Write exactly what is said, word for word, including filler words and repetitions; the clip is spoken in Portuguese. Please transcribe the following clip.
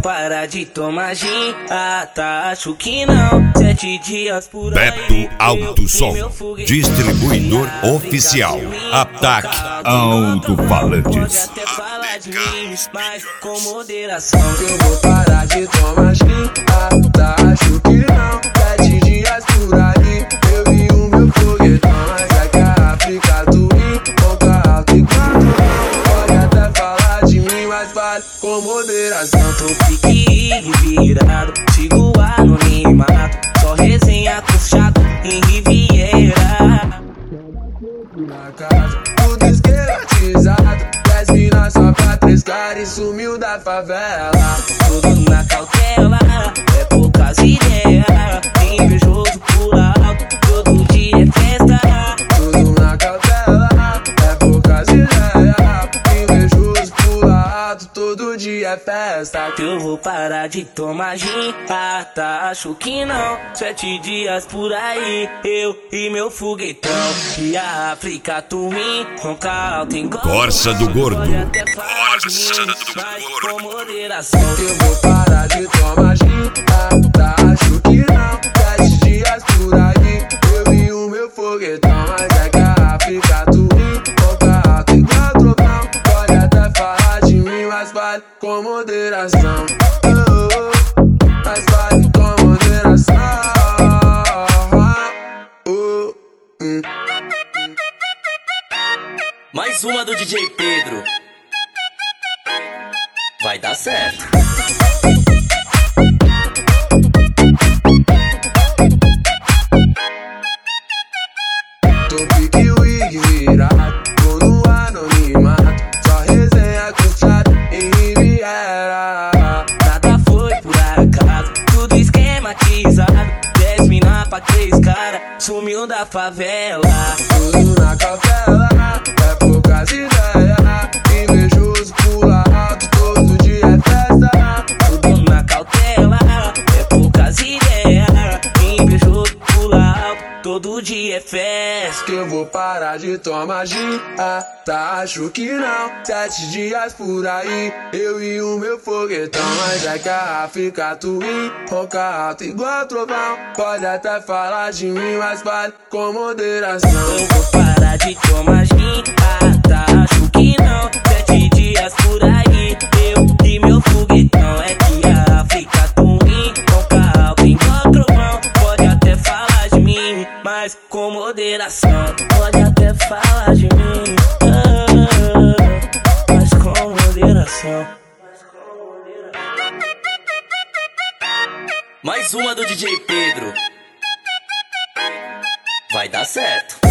parar de tomar gin. Ah, tá, acho que não. Sete dias por aí. Beto Alto-Som, distribuidor oficial. Ataque Alto-Falantes. Pode até falar de mim, mas com moderação. Eu vou parar de tomar gin. Ah, tá, acho que não. Sete dias por aí. Eu vi o meu foguetão, mas é que a África do Rio, boca alta e quatro. Pode até falar de mim, mas vale com moderação. Tô pique virado, sigo anonimato. Só resenha com chato em Riviera. Na casa, tudo esquematizado. Dez minas só pra três caras e sumiu da favela. Tudo na cautela, é poucas ideias. Invejoso por alto, todo dia é festa. Tudo na cautela, é poucas ideias. Invejoso por alto, todo dia é festa. Que eu vou parar de tomar gin. Ah, tá, acho que não. Sete dias por aí, eu e meu foguetão. E a África Twin, ronca alta igual Corsa do Gordo. Corsa do Gordo. Com moderação. Eu vou parar de tomar gin. Ah, tá, acho que não. Sete dias por aí, eu e o meu foguetão. Mas é que a África Twin, ronca alta igual trovão. Pode até falar de mim, mas vale com moderação. Oh, oh, mas vale com moderação. Oh, hum. Mais uma do D J Pedro. Vai dar certo. Tô pique wig virado, tô no anonimato. Só resenha com chato em Riviera. Nada foi por acaso, tudo esquematizado. Dez mina pra três cara, sumiu da favela. Tudo na cautela, é poucas ideias. Invejoso pula alto, todo dia é festa. Tudo na cautela, é poucas ideias. Invejoso pula alto, todo dia é festa. Que eu vou parar de tomar gin. Ah, tá, acho que não. Sete dias por aí, eu e o meu foguetão. Mas é que a África Twin, ronca alta igual trovão. Pode até falar de mim, mas vale com moderação. Eu vou parar de tomar gin. Ah, tá, acho que não. Sete dias por aí, eu e meu foguetão. É que a África Twin, ronca alta igual trovão. Pode até falar de mim, mas com moderação. Pode até falar de mim, ah, mas com moderação. Mais uma do D J Pedro. Vai dar certo.